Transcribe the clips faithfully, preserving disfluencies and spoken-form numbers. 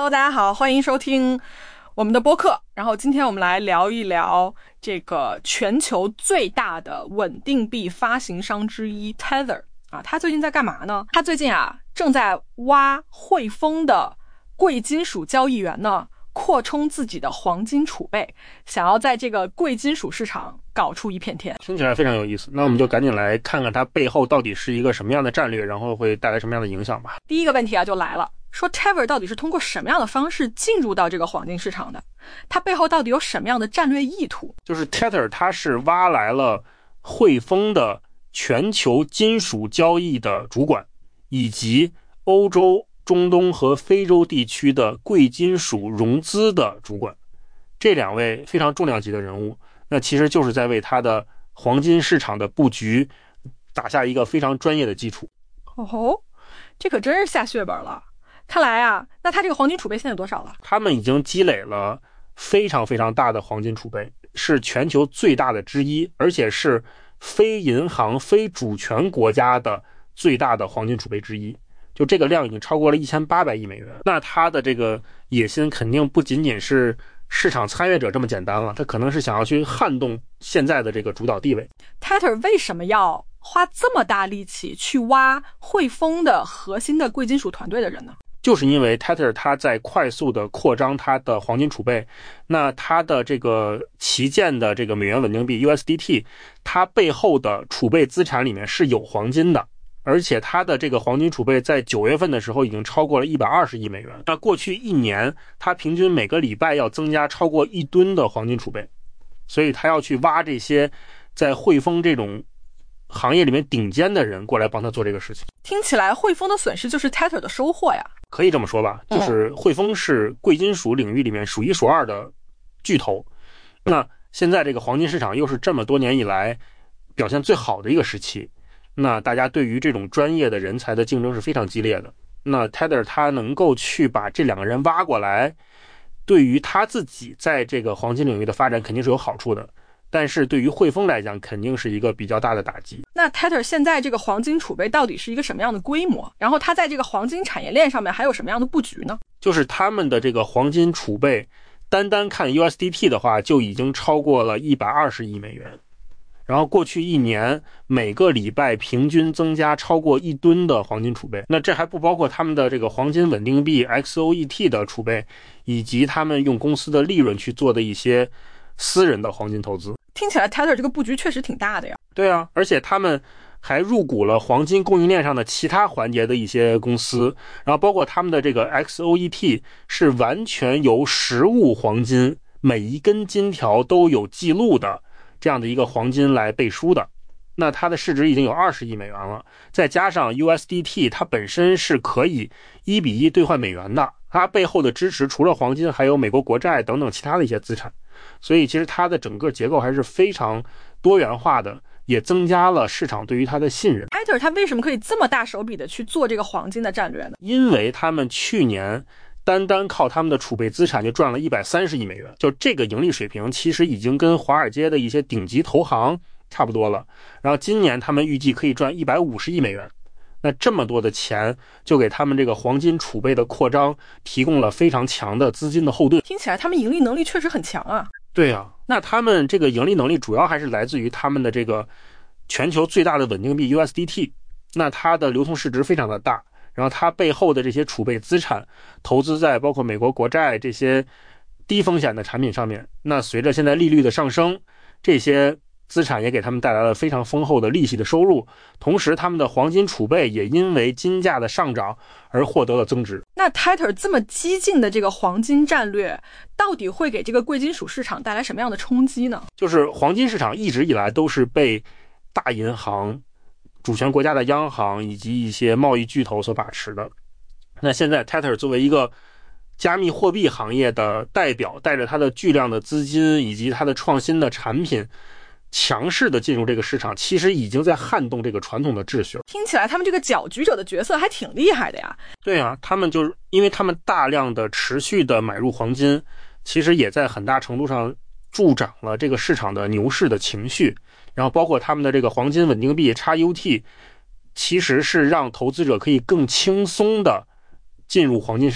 Hello， 大家好，欢迎收听我们的播客。然后今天我们来聊一聊这个全球最大的稳定币发行商之一 Tether 啊，他最近在干嘛呢？他最近啊正在挖汇丰的贵金属交易员呢，扩充自己的黄金储备，想要在这个贵金属市场搞出一片天。 听起来非常有意思，那我们就赶紧来看看它背后到底是一个什么样的战略，然后会带来什么样的影响吧。 第一个问题啊就来了，说 Tether 到底是通过什么样的方式进入到这个黄金市场的？它背后到底有什么样的战略意图？ 就是 Tether 它是挖来了汇丰的全球金属交易的主管，以及欧洲、中东和非洲地区的贵金属融资的主管，这两位非常重量级的人物，那其实就是在为他的黄金市场的布局打下一个非常专业的基础。 哦，这可真是下血本了。看来啊，那他这个黄金储备现在有多少了？ 他们已经积累了非常非常大的黄金储备，是全球最大的之一，而且是非银行非主权国家的最大的黄金储备之一。就这个量已经超过了一千八百亿美元，那他的这个野心肯定不仅仅是市场参与者这么简单了，他可能是想要去撼动现在的这个主导地位。 Tether 为什么要花这么大力气去挖汇丰的核心的贵金属团队的人呢？ 就是因为 Tether 它在快速的扩张它的黄金储备，那它的这个旗舰的这个美元稳定币 U S D T， 它背后的储备资产里面是有黄金的，而且它的这个黄金储备在九月份的时候已经超过了一百二十亿美元。那过去一年，它平均每个礼拜要增加超过一吨的黄金储备，所以它要去挖这些在汇丰这种行业里面顶尖的人过来帮他做这个事情。 听起来汇丰的损失就是 Tether 的收获呀。 可以这么说吧，就是汇丰是贵金属领域里面数一数二的巨头。那现在这个黄金市场又是这么多年以来表现最好的一个时期，那大家对于这种专业的人才的竞争是非常激烈的。那 Tether 他能够去把这两个人挖过来，对于他自己在这个黄金领域的发展肯定是有好处的，但是对于汇丰来讲肯定是一个比较大的打击。 那 Tether 现在这个黄金储备到底是一个什么样的规模？然后它在这个黄金产业链上面还有什么样的布局呢？ 就是他们的这个黄金储备单单看 U S D T 的话就已经超过了一百二十亿美元，然后过去一年每个礼拜平均增加超过一吨的黄金储备。那这还不包括他们的这个黄金稳定币 X O E T 的储备，以及他们用公司的利润去做的一些私人的黄金投资。 听起来 Tether 这个布局确实挺大的呀。 对啊，而且他们还入股了黄金供应链上的其他环节的一些公司，然后包括他们的这个 X O E T 是完全由实物黄金，每一根金条都有记录的这样的一个黄金来背书的。那它的市值已经有二十亿美元了，再加上 U S D T 它本身是可以一比一兑换美元的，它背后的支持除了黄金还有美国国债等等其他的一些资产，所以其实它的整个结构还是非常多元化的，也增加了市场对于它的信任。 Tether 它为什么可以这么大手笔的去做这个黄金的战略呢？ 因为他们去年单单靠他们的储备资产就赚了一百三十亿美元，就这个盈利水平其实已经跟华尔街的一些顶级投行差不多了。然后今年他们预计可以赚一百五十亿美元，那这么多的钱就给他们这个黄金储备的扩张提供了非常强的资金的后盾。 听起来他们盈利能力确实很强啊。 对啊，那他们这个盈利能力主要还是来自于他们的这个全球最大的稳定币 U S D T， 那它的流通市值非常的大，然后它背后的这些储备资产投资在包括美国国债这些低风险的产品上面，那随着现在利率的上升，这些资产也给他们带来了非常丰厚的利息的收入，同时他们的黄金储备也因为金价的上涨而获得了增值。 那 Tether 这么激进的这个黄金战略到底会给这个贵金属市场带来什么样的冲击呢？ 就是黄金市场一直以来都是被大银行、主权国家的央行以及一些贸易巨头所把持的。那现在 Tether 作为一个加密货币行业的代表，带着它的巨量的资金以及它的创新的产品强势的进入这个市场，其实已经在撼动这个传统的秩序了。 听起来他们这个搅局者的角色还挺厉害的呀。 对啊，他们就是因为他们大量的持续的买入黄金，其实也在很大程度上助长了这个市场的牛市的情绪。然后包括他们的这个黄金稳定币 X U T， 其实是让投资者可以更轻松的进入黄金市场，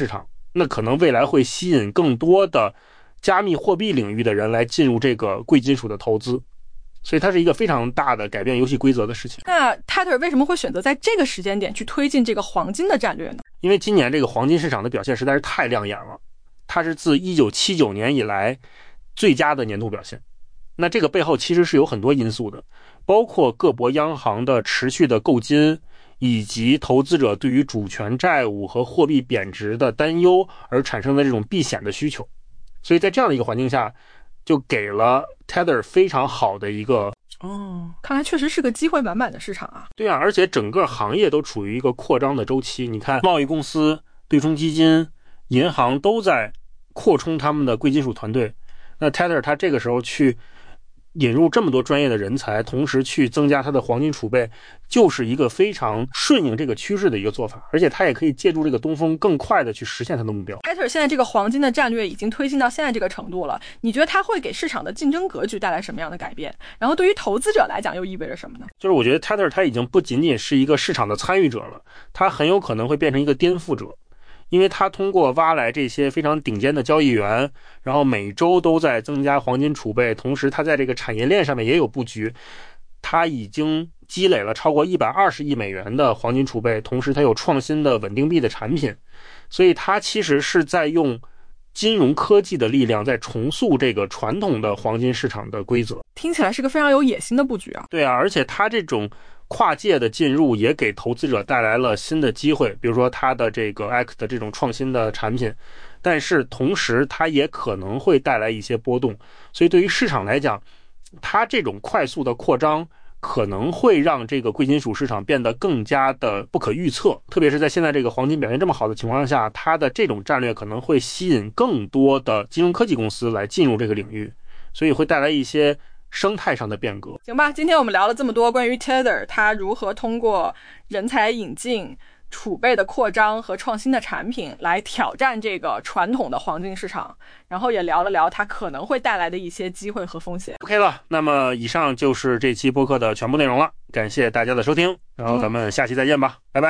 那可能未来会吸引更多的加密货币领域的人来进入这个贵金属的投资，所以它是一个非常大的改变游戏规则的事情。 那 Tether 为什么会选择在这个时间点去推进这个黄金的战略呢？ 因为今年这个黄金市场的表现实在是太亮眼了，它是自一九七九年以来最佳的年度表现。那这个背后其实是有很多因素的，包括各国央行的持续的购金，以及投资者对于主权债务和货币贬值的担忧而产生的这种避险的需求。所以在这样的一个环境下，就给了 Tether 非常好的一个哦，看来确实是个机会满满的市场啊。 对啊，而且整个行业都处于一个扩张的周期。你看，贸易公司、对冲基金、银行都在扩充他们的贵金属团队。那 Tether 他这个时候去引入这么多专业的人才，同时去增加它的黄金储备，就是一个非常顺应这个趋势的一个做法，而且它也可以借助这个东风更快的去实现它的目标。 Tether 现在这个黄金的战略已经推进到现在这个程度了，你觉得它会给市场的竞争格局带来什么样的改变？然后对于投资者来讲又意味着什么呢？ 就是我觉得 Tether 它已经不仅仅是一个市场的参与者了，它很有可能会变成一个颠覆者。因为他通过挖来这些非常顶尖的交易员，然后每周都在增加黄金储备，同时他在这个产业链上面也有布局，他已经积累了超过一百二十亿美元的黄金储备，同时他有创新的稳定币的产品，所以他其实是在用金融科技的力量在重塑这个传统的黄金市场的规则。 听起来是个非常有野心的布局啊。 对啊，而且他这种跨界的进入也给投资者带来了新的机会，比如说它的这个 X 的这种创新的产品，但是同时它也可能会带来一些波动，所以对于市场来讲，它这种快速的扩张可能会让这个贵金属市场变得更加的不可预测，特别是在现在这个黄金表现这么好的情况下，它的这种战略可能会吸引更多的金融科技公司来进入这个领域，所以会带来一些生态上的变革。 行吧，今天我们聊了这么多关于 Tether 它如何通过人才引进、储备的扩张和创新的产品来挑战这个传统的黄金市场，然后也聊了聊它可能会带来的一些机会和风险。 OK 了，那么以上就是这期播客的全部内容了，感谢大家的收听，然后咱们下期再见吧、嗯、拜拜。